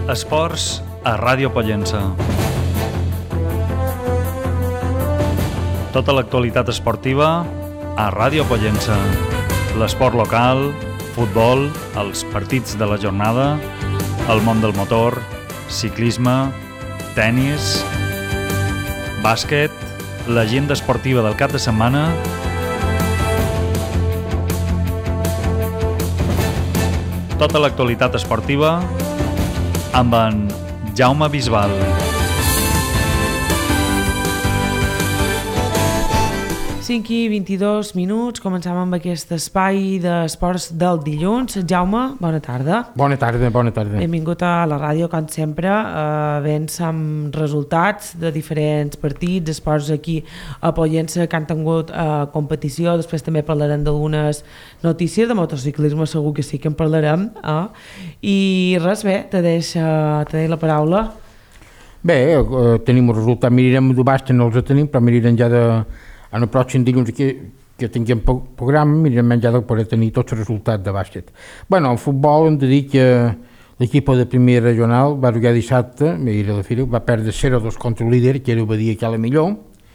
Esports a Ràdio Pollença. Tota l'actualitat esportiva a Ràdio Pollença. L'esport local, futbol, els partits de la jornada, el món del motor, ciclisme, tennis, bàsquet, l'agenda esportiva del cap de setmana, tota l'actualitat esportiva amb en Jaume Bisbal. Cinc i 22 minuts, començam amb aquest espai d'esports del dilluns. Jaume, bona tarda. Bona tarda. Benvingut a la ràdio, com sempre, vens amb resultats de diferents partits, esports aquí a Pollença que han tingut competició. Després també parlarem d'algunes notícies de motociclisme, segur que sí que en parlarem. I res, bé, te deixo la paraula. Bé, tenim el resultat, mirarem de bàsquet, no els tenim, però mirarem ja en el pròxim dilluns que tinguem programa, mirarem ja de poder tenir tots els resultats de bàsquet. Bueno, el futbol hem de dir que l'equip de primera regional va jugar dissabte, va perdre 0-2 contra el líder, que era el Badia, que era millor.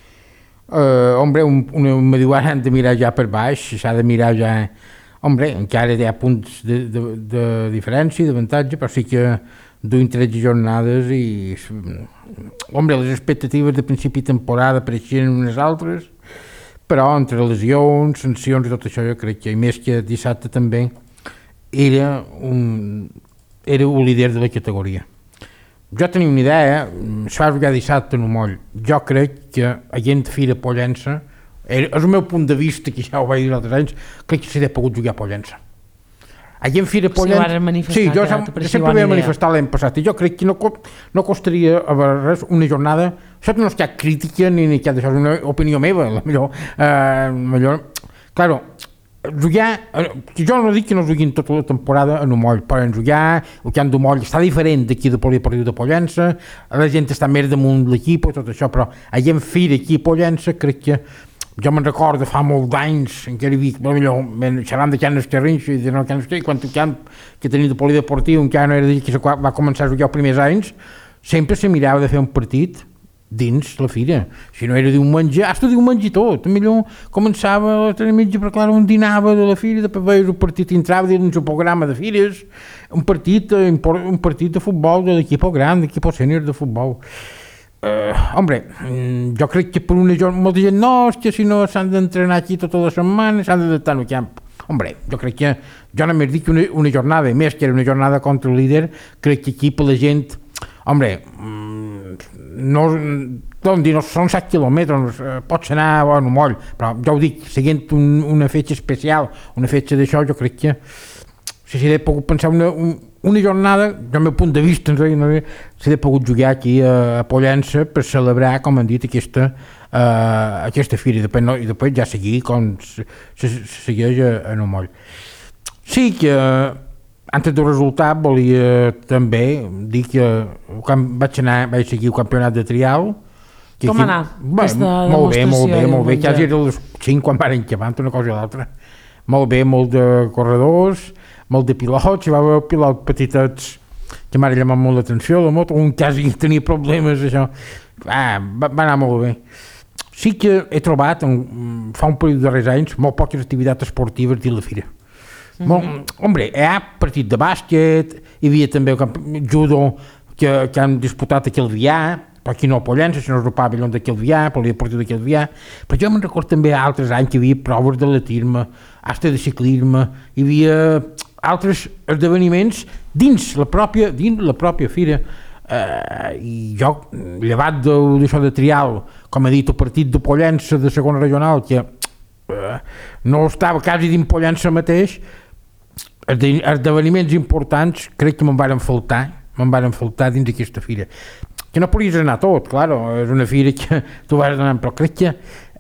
Me diu ara hem de mirar ja per baix, s'ha de mirar ja... encara hi ha punts de diferència, d'avantatge, però sí que duim 13 jornades i... les expectatives de principi de temporada pareixien unes altres, però entre lesions, sancions i tot això jo crec que, i més que dissabte també, era un líder de la categoria. Jo tenia una idea, es va jugar dissabte en un moll. Jo crec que a gent Fira Pollença, és el meu punt de vista, que ja ho vaig dir altres anys, crec que s'ha pogut jugar a Pollença. A gent Fira Pollença... Sí, jo sempre vaig manifestar l'any passat, i jo crec que no costaria res una jornada. Això no és cap crítica ni cap d'això, és una opinió meva, millor. Claro, jugar... Jo no dic que no juguin tota la temporada en un moll, però en jugar, el camp d'un moll està diferent d'aquí de Polideportiu de Pollença, la gent està més damunt l'equip i tot això, però a gent Fira aquí a Pollença crec que... Jo me'n recordo fa molts d'anys, encara hi havia, xerrant de Can Esterrins, i de Can Esterrins, quan el camp que tenia de polideportiu encara no era dir que va començar a jugar els primers anys, sempre se mirava de fer un partit dins la fira. Si no era diumenge, hasta diumenge tot. Millor començava a tenir mitja, però clar, un dinava de la fira, després veies un partit, entrava dins un programa de fires, un partit de futbol de l'equip gran, d'equip sènior de futbol. Jo crec que per una jornada, molta gent no, és que si no s'han d'entrenar aquí tota la setmana, s'han d'adaptar al camp. Jo crec que, jo només dic una jornada, i més que era una jornada contra el líder, crec que aquí per la gent, no són 7 quilòmetres, pots anar a un moll, però ja ho dic, seguint una fetge especial, una fetge d'això, jo crec que si s'hi ha pogut pensar una jornada, del meu punt de vista, s'ha pogut jugar aquí a Pollença per celebrar, com han dit, aquesta fira, i després ja seguir com se segueix en un moll. Sí que, antes del resultat, volia també dir que vaig seguir el campionat de trial. Com anar? Molt bé, quasi era les 5 quan van acabar, una cosa i l'altra. Molt bé, molt de corredors, molt de pilots, hi va haver pilots petitets que m'ha llamat molt l'atenció, la moto, un quasi tenia problemes, això. Va anar molt bé. Sí que he trobat, fa un període de darrers anys, molt poques activitats esportives dins la fira. Hi ha partit de bàsquet, hi havia també judo que han disputat a Calvià, però aquí no a Pollença, sinó al pavelló de Calvià, per l'Esportiu de Calvià, però jo me'n recordo també altres anys que hi havia proves d'atletisme, hasta de ciclisme, hi havia altres esdeveniments dins la pròpia fira, i jo, llevat d'això de trial, com he dit, el partit de Pollença de segona regional, que no estava quasi dins Pollença mateix, esdeveniments importants crec que me'n varen faltar dins d'aquesta fira, que no podies anar tot, clar, és una fira que tu vas anar, però crec que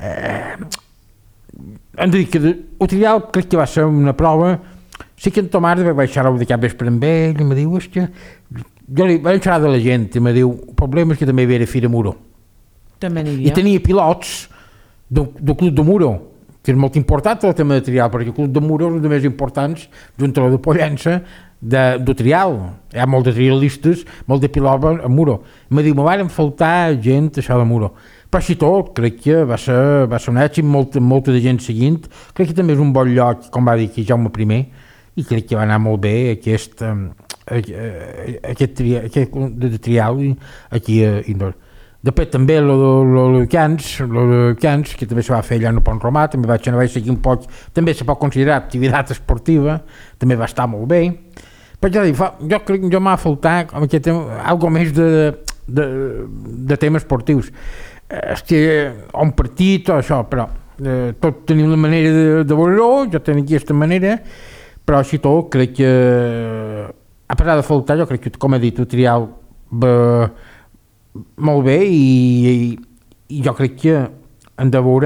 hem de dir que el trial crec que va ser una prova. Sí que en Tomàs vaig xerrar de cap vespre amb ell i me diu, és que jo li vaig xerrar de la gent i me diu, el problema és que també hi havia Fira Muro. També n'hi havia. I tenia pilots del Club de Muro, que és molt important el tema de trial, perquè el Club de Muro és un dels més importants, junt a la de Pollença, de trial. Hi ha molts de trialistes, molt de pilota a Muro. Me diu, me van faltar gent això de Muro. Però així tot, crec que va ser un èxit, molta de gent seguint. Crec que també és un bon lloc, com va dir aquí Jaume I, i crec que va anar molt bé aquest de trial aquí a Indor. Després també el Cans, que també se va fer allà en el Pont Romà, també vaig seguir un poc, també se pot considerar activitat esportiva, també va estar molt bé. Però jo crec que m'ha faltat algo més de temes esportius. Un partit o això, però tot tenim la manera de veure-ho, jo tenc aquesta manera, però així tot crec que, a pesar de faltar, jo crec que, com he dit, el trial va molt bé i jo crec que hem de veure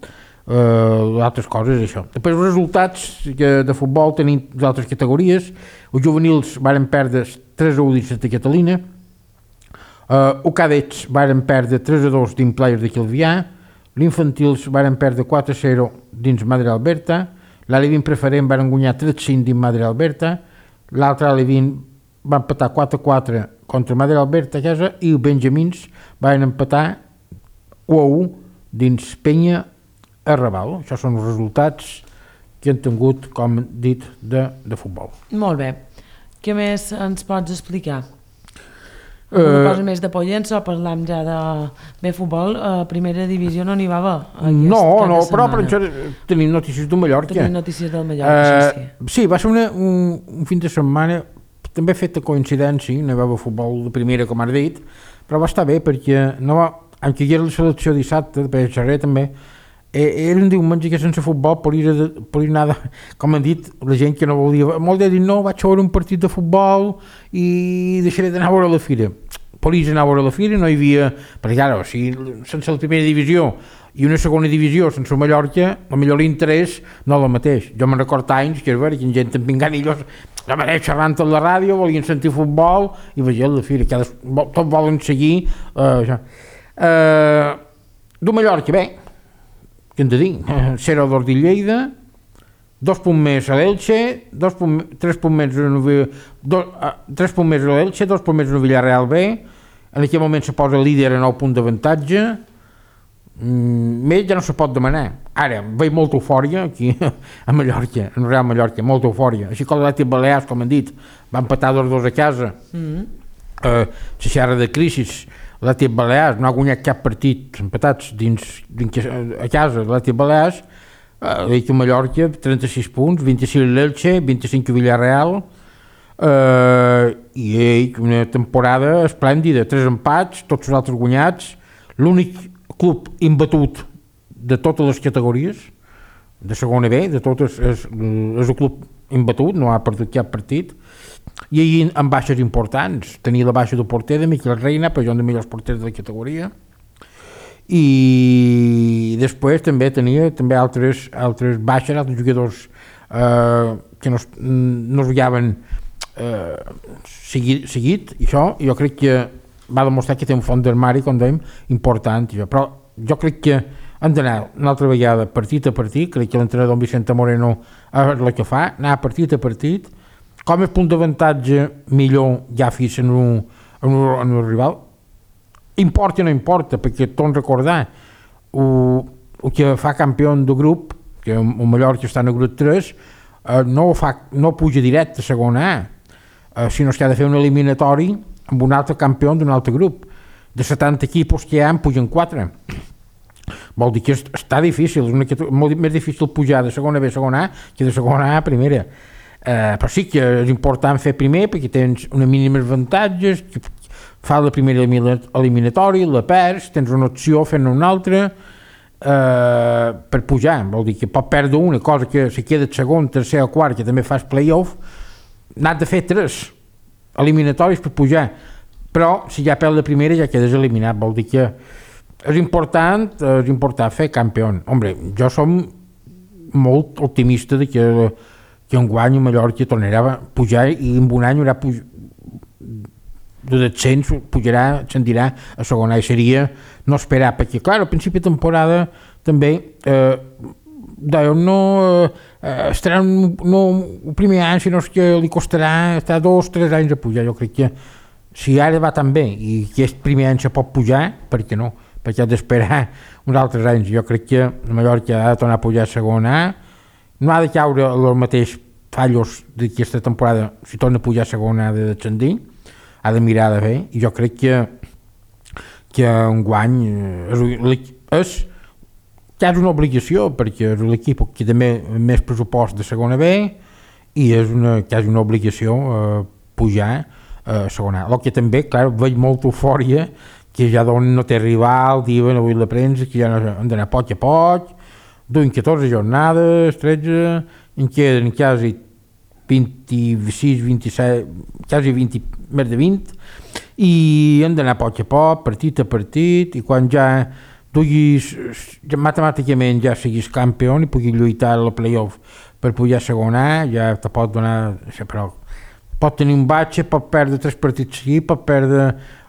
altres coses, això. Després els resultats de futbol tenim d'altres categories. Els juvenils varen perdre 3-1 dins de Catalina, els cadets varen perdre 3-2 dins Players de Calvià, l'infantils varen perdre 4-0 dins Madre Alberta, l'Alevin preferent varen guanyar 3-5 dins Madre Alberta, l'altre Alevin va empatar 4-4 contra Madre Alberta a casa i els Benjamins van empatar 1-1 dins Penya a Raval. Això són els resultats que han tingut, com dit, de futbol. Molt bé. Què més ens pots explicar? Una cosa més de Pollença, o parlam ja de futbol, primera divisió no n'hi va haver. No, però tenim notícies del Mallorca. Tenim notícies del Mallorca, sí. Sí, va ser un fin de setmana també feta coincidència, no hi va haver futbol de primera, com has dit, però va estar bé perquè encara hi era la selecció dissabte, de Xerrer també, era un diumenge que sense futbol podia anar, com han dit, la gent que no volia, molt de dir, no, vaig veure un partit de futbol i deixaré d'anar a veure la fira. Podia anar a veure la fira, no hi havia, perquè ara, si sense la primera divisió i una segona divisió sense Mallorca, potser l'interès no és el mateix. Jo me'n recordo anys que gent amb pinganillos, la mateixa xerrant a la ràdio, volien sentir futbol i veient la fira, tots volen seguir això. Du Mallorca, bé, què hem de dir? 0-2 de Lleida, 2 punts més a l'Elche, 3 punts més a l'Elche, 2 punts més a Villarreal B, en aquell moment se posa líder a 9 punts d'avantatge, més ja no se pot demanar. Ara, veig molta eufòria aquí a Mallorca, en Real Mallorca, molta eufòria. Així com l'Atlètic Balears, com han dit, va empatar 2-2 a casa, la xerra de crisi, l'Atlètic Balears no ha guanyat cap partit empatats a casa, l'Atlètic Balears, l'Atlètic Mallorca, 36 punts, 26 a l'Elche, 25 a Villarreal, i una temporada esplèndida, 3 empats, tots els altres guanyats, l'únic club imbatut de totes les categories, de segona B, de totes, és el club imbatut, no ha perdut cap partit, i ahir amb baixes importants, tenia la baixa del porter de Miquel Reina, però jo un dels millors porters de la categoria, i després també tenia altres baixes, altres jugadors que no es veiaven seguit, i això jo crec que va demostrar que té un fons d'armari, com dèiem, important, però jo crec que hem d'anar una altra vegada partit a partit, crec que l'entrenador Vicente Moreno és el que fa, anar partit a partit, com és punt d'avantatge millor ja fins en un rival, importa o no importa, perquè torno a recordar el que fa campió de grup, que el Mallorca està en el grup 3, no puja directe a segona A, sinó que ha de fer un eliminatori amb un altre campió d'un altre grup. De 70 equipos que hi ha, en pugen 4. Vol dir que està difícil, és molt més difícil pujar de segona B a segona A que de segona A a primera. Però sí que és important fer primer perquè tens una mínimes avantatges, fa la primera eliminatori, la perds, tens una opció fent una altra per pujar. Vol dir que pot perdre una cosa que si queda segon, tercer o quart, que també fas play-off, n'has de fer 3 eliminatoris per pujar, però si ja perd la primera ja quedes eliminat. Vol dir que és important fer campió. Hombre, jo som molt optimista de que enguany a Mallorca tornarà a pujar i en un any haurà de descens, ascendirà a segona i seria no esperar, perquè clar, al principi de temporada també no estarà no, el primer any, sinó que li costarà estar 2 o 3 anys a pujar. Jo crec que si ara va tan bé i aquest primer any se pot pujar, per què no? Perquè ha d'esperar uns altres anys. Jo crec que la Mallorca ha de tornar a pujar a segona A, no ha de caure el mateix fallos d'aquesta temporada. Si torna a pujar a segona A de descendir, ha de mirar de fer, i jo crec que enguany és quasi una obligació, perquè és l'equip que té més pressupost de segona B i és quasi una obligació pujar a segona A. El que també, clar, veig molta eufòria, que ja no té rival, diuen avui la premsa, que ja han d'anar poc a poc, duien 14 jornades, 13, en queden quasi 26, 27, quasi 20, més de 20, i han d'anar poc a poc, partit a partit, i quan ja duguis, matemàticament ja siguis campió i puguis lluitar a la playoff per pujar a segona A, ja te pot donar, però pot tenir un batxe, pot perdre 3 partits seguits, pot perdre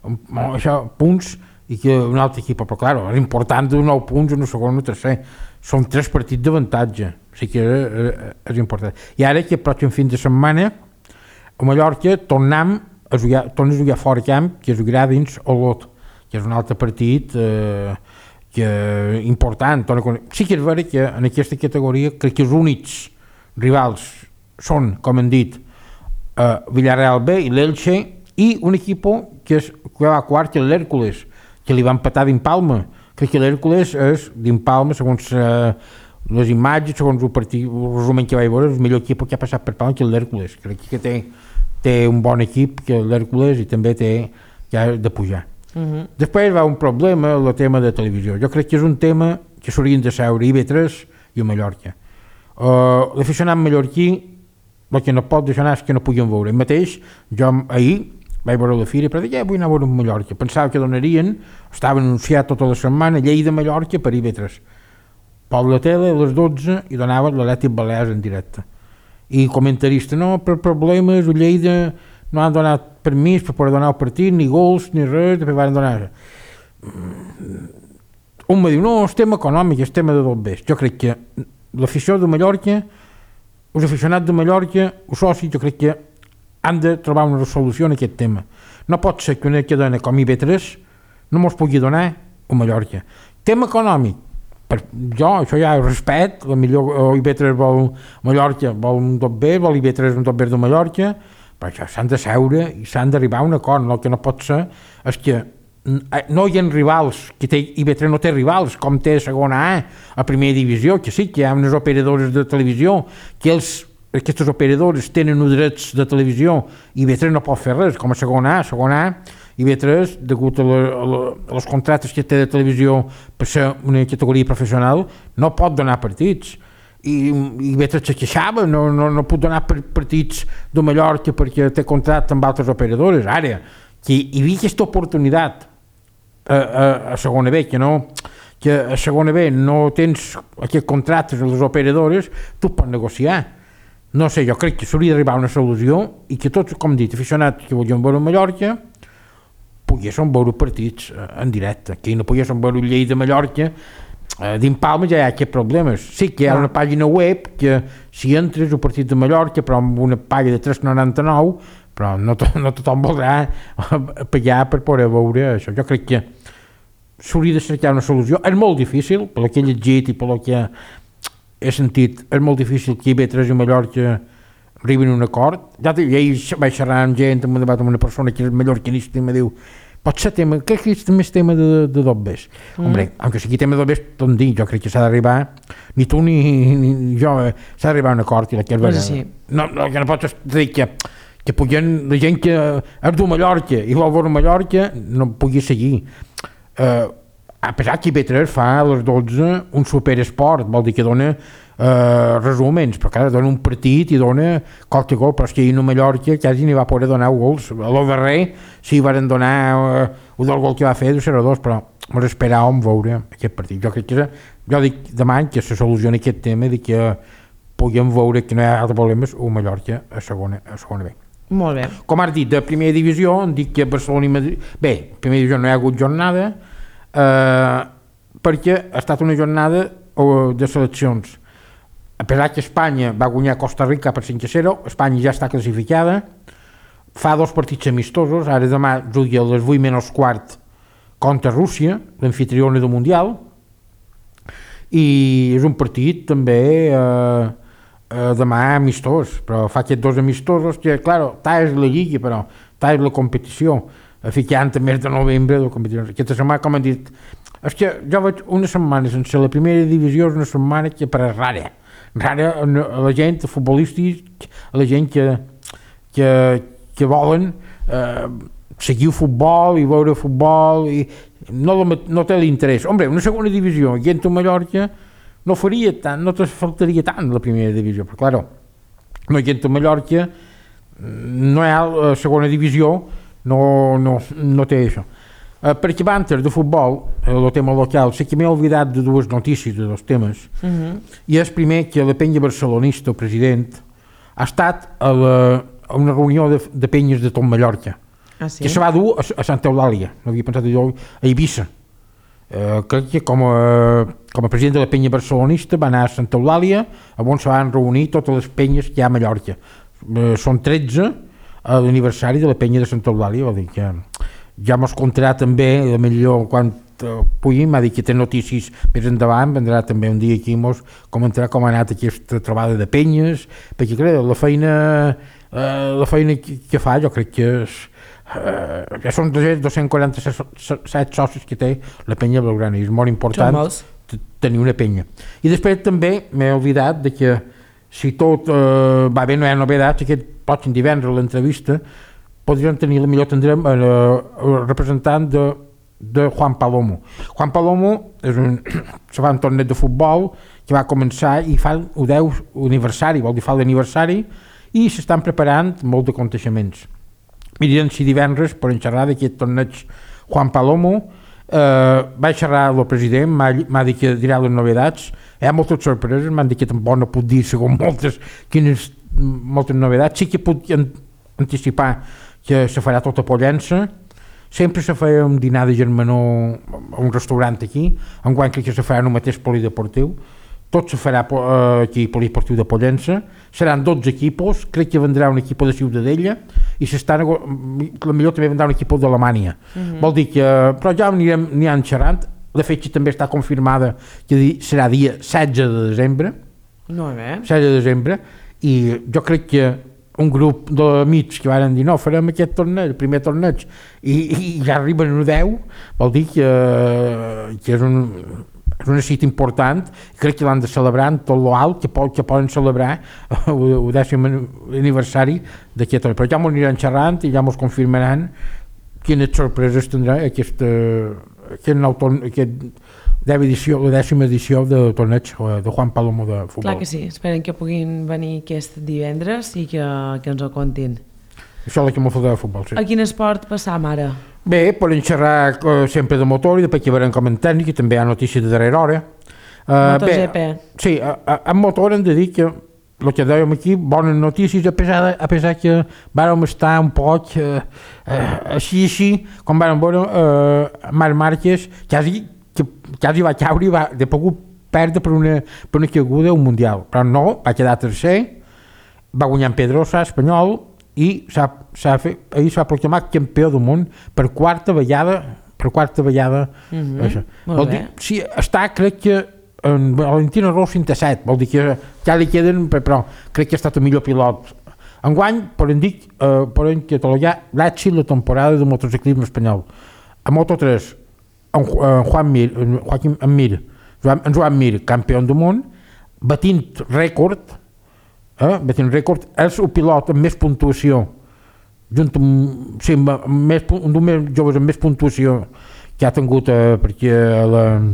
punts, i que un altre equip, però clar, és important de 9 punts en el segon o el tercer, són 3 partits d'avantatge, o sigui que és important. I ara que el pròxim fin de setmana a Mallorca tornem a jugar fora camp, que es jugarà dins Olot, que és un altre partit important. Sí que és vera que en aquesta categoria crec que els únics rivals són, com hem dit, Villarreal B i l'Elche, i un equip que va quart, que és l'Hèrcules, que li va empatar d'Impalma. Crec que l'Hèrcules és d'Impalma, segons les imatges, segons el resum que vaig veure, és el millor equip que ha passat per Palma, que l'Hèrcules. Crec que té un bon equip, que l'Hèrcules, i també té ja de pujar. Després va un problema, el tema de televisió. Jo crec que és un tema que s'haurien de seure IB3 i a Mallorca. L'aficionat mallorquí el que no pot deixar anar és que no puguin veure. El mateix, jo ahir vaig veure la fira, però vull anar a veure a Mallorca. Pensava que donarien, estava anunciat tota la setmana, Lleida-Mallorca per IB3. Poble tele a les 12 i donava l'Atlètic Balears en directe. I comentarista, no, per problemes, a Lleida no han donat permís per poder donar el partit, ni gols, ni res, després van donar. Un me diu, no, és tema econòmic, és tema de dos bes. Jo crec que l'afició de Mallorca, els aficionats de Mallorca, els socis, jo crec que han de trobar una resolució en aquest tema. No pot ser que una cadena com IB3 no mos pugui donar a Mallorca. Tema econòmic, jo això ja ho respecte, millor IB3 vol Mallorca, vol un tot bé, vol IB3 un tot bé de Mallorca, però això s'han de seure i s'han d'arribar a un acord. El que no pot ser és que no hi ha rivals, que IB3 no té rivals, com té segona A, a primera divisió, que sí que hi ha unes operadores de televisió, que aquestes operadores tenen uns drets de televisió, i IB3 no pot fer res, com a segona A, IB3, degut a les contractes que té de televisió per ser una categoria professional, no pot donar partits. I IB3 se queixava, no pot donar partits de Mallorca perquè té contracte amb altres operadores. Ara, que hi havia aquesta oportunitat a segona B, que a segona B no tens aquests contractes amb les operadores, tu pots negociar. No sé, jo crec que s'hauria d'arribar a una solució i que tots, com dit, aficionats que volien veure a Mallorca poguessin veure partits en directe, que no poguessin veure Lleida de Mallorca. D'Impalma ja hi ha aquests problemes. Sí que hi ha una pàgina web que si entres al partit de Mallorca, però amb una paga de 3,99, però no tothom voldrà pagar per poder veure això. Jo crec que s'hauria de cercar una solució. És molt difícil, per el que he llegit i per el que he sentit, és molt difícil que IB3 i Mallorca arribin a un acord. Ja vaig xerrar amb gent, amb un debat amb una persona que és mallorquinista i em diu, pot ser tema, crec que és més tema de dobbes. Hombre, aunque sigui tema de dobbes, tot dic, jo crec que s'ha d'arribar, ni tu ni jo, s'ha d'arribar a un acord. I no pots dir que puguen la gent que és de Mallorca i vol veure Mallorca no pugui seguir. A pesar que IB3 fa a les 12 un superesport, vol dir que dona resumens, però clar, dona un partit i dona qualque gol, però és que ahir a Mallorca quasi n'hi va poder donar gols. A lo darrer sí van donar un del gol que va fer de 0-2, però ens esperàvem veure aquest partit. Jo dic demà que se solucioni aquest tema de que puguem veure que no hi ha altres problemes a Mallorca a segona B. Molt bé. Com has dit, de primera divisió, em dic que Barcelona i Madrid... Bé, a primera divisió no hi ha hagut jornada perquè ha estat una jornada de seleccions. a pesar que Espanya va guanyar Costa Rica per 5-0, Espanya ja està classificada, fa 2 partits amistosos, ara demà jugui a les 8:15 contra Rússia, l'anfitriona del Mundial, i és un partit també demà amistós, però fa aquests 2 amistosos que, clar, tal és la lliga, però tal és la competició, ficant a mes de novembre de competició. Aquesta setmana, com han dit, és que jo veig una setmana sense la primera divisió, és una setmana que per rara a la gent, a futbolistes, a la gent que volen seguir el futbol i veure futbol i no té l'interès. Hombre, una segona divisió i a Mallorca no faria tant, no te faltaria tant la primera divisió, però clar, no hi a Mallorca no hi ha la segona divisió, no té això. Perquè abans de futbol, el tema local, sé que m'he oblidat de 2 notícies, de 2 temes, i és primer que la penya barcelonista, el president, ha estat a una reunió de penyes de tot Mallorca, que se va dur a Santa Eulàlia, no havia pensat jo, a Eivissa. Crec que com a president de la penya barcelonista va anar a Santa Eulàlia, on se van reunir totes les penyes que hi ha a Mallorca. Són 13 a l'aniversari de la penya de Santa Eulàlia, vol dir que ja mos contarà també, millor quan pugui, m'ha dit que té notícies més endavant, vendrà també un dia aquí mos comentarà com ha anat aquesta trobada de penyes, perquè crec, la feina que fa jo crec que és ja són 247 socis que té la penya blaugrana i és molt important tenir una penya. I després també m'he oblidat de que si tot va bé, no hi ha novedats, aquest pròxim divendres l'entrevista podríem tenir, tindrem el representant de Juan Palomo. Juan Palomo se fa un torneig de futbol que va començar i fa el 10 aniversari, vol dir fa l'aniversari, i s'estan preparant molt de aconteixements. Mirem si divendres per xerrar d'aquest torneig Juan Palomo, vaig xerrar amb el president, m'ha dit que dirà les novedats, hi ha moltes sorpreses, m'han dit que tampoc no puc dir segons moltes novedats, sí que puc anticipar que se farà tot a Pollença, sempre se feia un dinar de germanor a un restaurant aquí, enguany crec que se farà en el mateix polideportiu, tot se farà aquí al polideportiu de Pollença, seran 12 equipos, crec que vendrà un equip de Ciutadella i millor també vendrà un equip d'Alemanya. Vol dir que, però ja anirem xerrant, la fetge també està confirmada que serà dia 16 de desembre, 16 de desembre, i jo crec que un grup d'amics que van dir no, farem aquest torneig, el primer torneig, i ja arriben a 10, vol dir que és una cita important, crec que l'han de celebrar en tot l'alt que poden celebrar el 10è aniversari d'aquest torneig. Però ja m'ho aniran xerrant i ja m'ho confirmaran quines sorpreses tindrà aquest 10ª edició del torneig de Juan Palomo de futbol. Clar que sí, esperen que puguin venir aquest divendres i que ens ho contin. Això és el que m'ho falta de futbol, sí. A quin esport passam ara? Bé, podem xerrar sempre de motor i després que veurem com en tècnic, que també hi ha notícies de darrera hora. MotoGP. Sí, en motor hem de dir que el que dèiem aquí, bones notícies, a pesar que vàrem estar un poc així, com vàrem veure Marc Márquez, quasi va caure i va de pogut perdre per una caiguda un mundial, però no, va quedar tercer, va guanyar en Pedrosa, espanyol, i ahir s'ha proclamat campió del món per quarta vegada. Vol dir, sí, està, crec que en Valentino Rossi en té 7, vol dir que ja li queden, però crec que ha estat el millor pilot. Enguany, podem catalogar l'èxit la temporada del motociclisme espanyol. A Moto3, en Joan Mir, campió del món, batint rècord, és el pilot amb més puntuació, un dels més joves amb més puntuació que ha tingut perquè a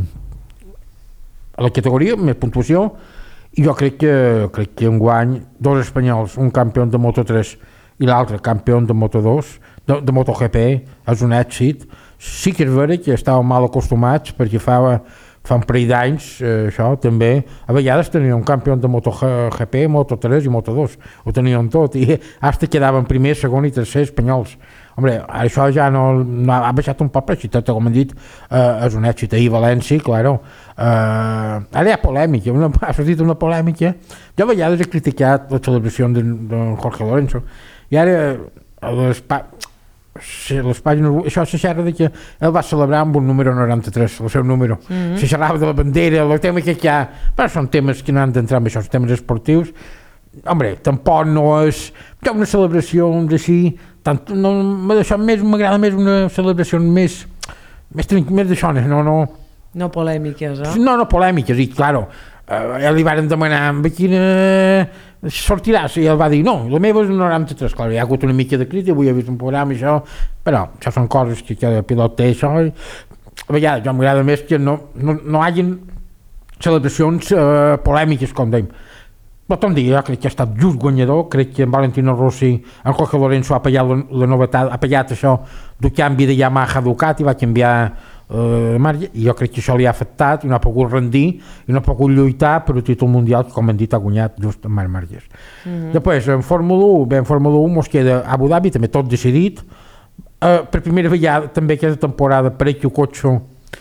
la categoria, més puntuació, i jo crec que enguany 2 espanyols, un campió de Moto3 i l'altre campió de Moto2, de MotoGP, és un èxit. Sí que és vera que estàvem mal acostumats perquè fa fa un parell d'anys, això també, a vegades tenia un campió de MotoGP, Moto3 i Moto2, ho tenien tot, i hasta quedaven primer, segon i tercer espanyols. Hombre, això ja no ha baixat un poc, però si tot, com hem dit, és un èxit. Ahir València, claro, ara hi ha polèmica, ha sortit una polèmica. Jo a vegades he criticat la celebració de Jorge Lorenzo, i ara les pàgines, això se xerra de que ell va celebrar amb un número 93, el seu número. Se xerrava de la bandera, el tema que hi ha, però són temes que no han d'entrar en això, són temes esportius. Hombre, tampoc no és una celebració així, m'agrada més una celebració més d'això, no polèmiques, eh? No polèmiques, i claro, li van demanar amb quina sortiràs, i ell va dir no, la meva és 93, clar, hi ha hagut una mica de crítica, avui he vist un programa i això, però això són coses que cada pilot té, això, i a vegades jo m'agrada més que no hagin celebracions polèmiques, com dèiem. Però tot dia jo crec que ha estat just guanyador, crec que en Valentino Rossi, en Jorge Lorenzo ha pagat la novetat, ha pagat això del canvi de Yamaha a Ducati, va canviar marge, i jo crec que això li ha afectat i no ha pogut rendir i no ha pogut lluitar per el títol mundial que, com hem dit, ha guanyat just amb Marc Márquez. Després, en Fórmula 1 mos queda Abu Dhabi, també tot decidit. Per primera vegada també aquesta temporada pareix que el cotxe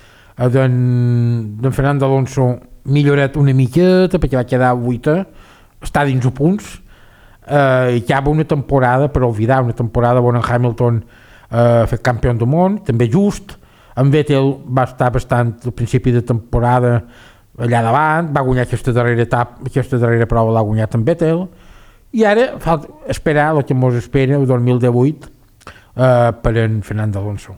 d'en Fernando Alonso millorat una miqueta perquè va quedar 8è, està dins els punts, i acaba una temporada per oblidar, una temporada on en Hamilton fet campió del món, també just. En Vettel va estar bastant al principi de temporada allà davant, va guanyar aquesta darrera prova l'ha guanyat en Vettel, i ara cal esperar el que ens espera el 2018 per en Fernando Alonso.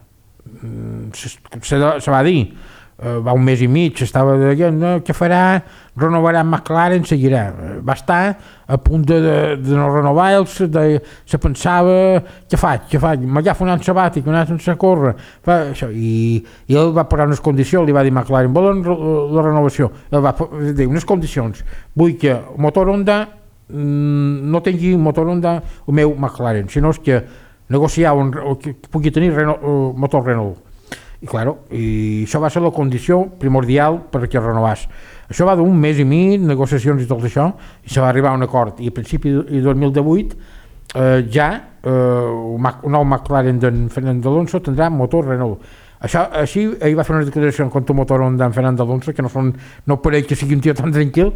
Se va dir, va un mes i mig, estava dient què farà, renovarà McLaren, seguirà. Va estar a punt de no renovar, se pensava què faig, m'agafo un any sabàtic, un any sense córrer, i ell va posar unes condicions, li va dir McLaren, volen la renovació, ell va dir unes condicions, vull que el motor Honda no tingui motor Honda el meu McLaren, sinó que negociar que pugui tenir motor Renault. I claro, i això va ser la condició primordial perquè renovàs. Això va d'un mes i mig, negociacions i tot això, i se va arribar a un acord, i a principi de 2018 ja un nou McLaren d'en Fernando Alonso tindrà motor Renault. Així ell va fer una declaració en contra del motor Honda en Fernando Alonso, que no pareix que sigui un tio tan tranquil,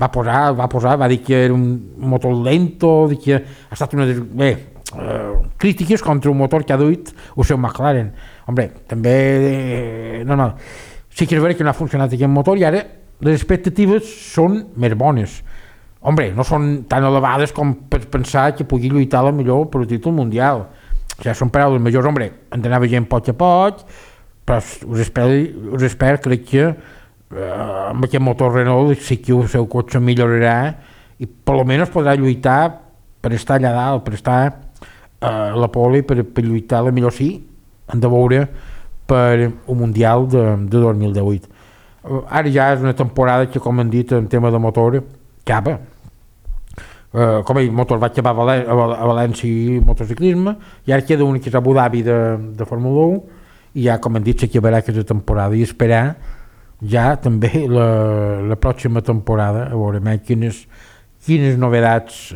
va dir que era un motor lento, que ha estat una crítiques contra un motor que ha duit el seu McLaren. Hombre, també normal. Sí que és veritat que no ha funcionat aquest motor i ara les expectatives són més bones. Hombre, no són tan elevades com per pensar que pugui lluitar la millor per el títol mundial. Ja són paraules majors, hombre, han d'anar veient poc a poc, però us espero, crec que amb aquest motor Renault sí que el seu cotxe millorarà i per almenys podrà lluitar per estar allà dalt, per estar a la pole, per lluitar la millor sí, han de veure per un Mundial de 2018. Ara ja és una temporada que, com hem dit, en tema de motor, acaba. Com el motor va acabar a València i motociclisme, i ara queda una que és Abu Dhabi de Fórmula 1, i ja, com hem dit, s'acabarà aquesta temporada i esperar ja també la pròxima temporada, a veure quines novedats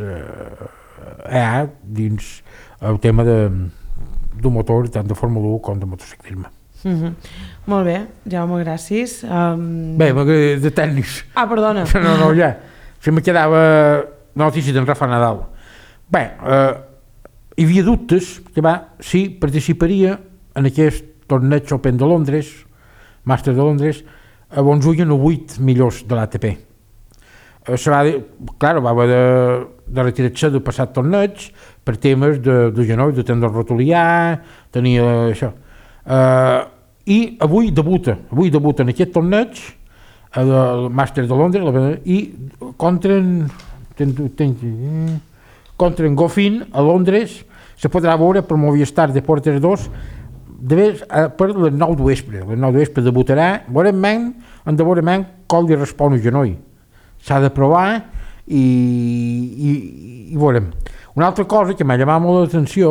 hi ha dins el tema d'un motor tant de Fórmula 1 com de motociclisme. Molt bé, Jaume, gràcies. Bé, de tècnics. Perdona. No, ja. Si me quedava la notícia d'en Rafa Nadal. Bé, hi havia dubtes que si participaria en aquest torneig Open de Londres, Màster de Londres, on juguen els 8 millors de l'ATP. Se va dir, clar, va haver de retirar-se del passat torneig per temes de genoll, de tendó rotulià, tenia això. I avui debuta en aquest torneig, el Màster de Londres, i contra en Goffin a Londres se podrà veure per Movistar Deportes 2 per les 9 d'vespre. Les 9 d'vespre debutarà, han de veure com li respon el genoll. S'ha de provar i veurem. Una altra cosa que m'ha llamat molt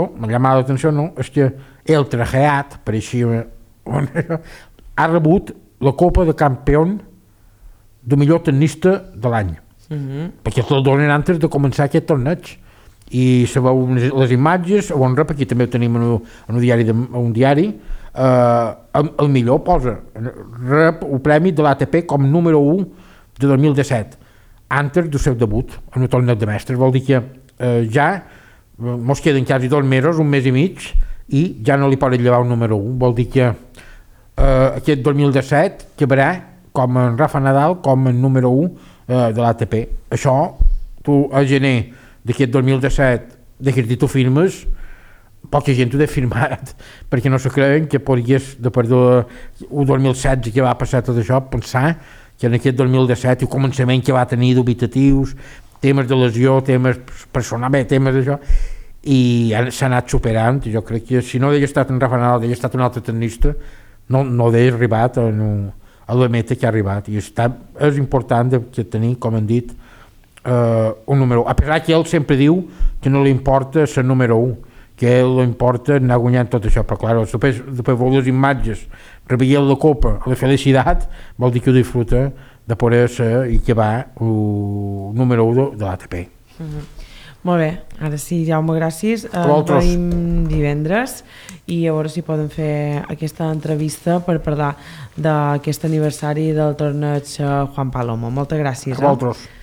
l'atenció és que el trajeat, per així, ha rebut la Copa de Campió de millor tennista de l'any, perquè se'l donen antes de començar aquest torneig, i se veu les imatges, on rep, aquí també ho tenim en un diari, el millor posa, rep el premi de l'ATP com número 1 de 2017, antes del seu debut en el torneig de mestres. Vol dir que ja mos queden quasi 2 mesos, un mes i mig, i ja no li poden llevar un número 1. Vol dir que aquest 2017 quedarà com en Rafa Nadal, com en número 1 de l'ATP. Això, tu a gener d'aquest 2017, d'aquest tu firmes, poca gent ho ha firmat, perquè no se creuen que podries, de perdó, el 2016 que va passar tot això, pensar que en aquest 2017 el començament que va tenir dubitatius, temes de lesió, temes personals, temes d'això, i s'ha anat superant. Jo crec que si no hagués estat en Rafa Nadal, hagués estat un altre tennista, no hagués arribat a la meta que ha arribat, i és important que tenir, com hem dit, un número 1, a pesar que ell sempre diu que no li importa ser número 1, que li importa anar guanyant tot això, però clar, després veure les imatges, reveient la copa, la felicitat, vol dir que ho disfruta de poder ser i que va el número 1 de l'ATP. Molt bé, ara sí, Jaume, gràcies. Venim divendres i a veure si poden fer aquesta entrevista per parlar d'aquest aniversari del torneig Juan Palomo. Moltes gràcies. A vosaltres.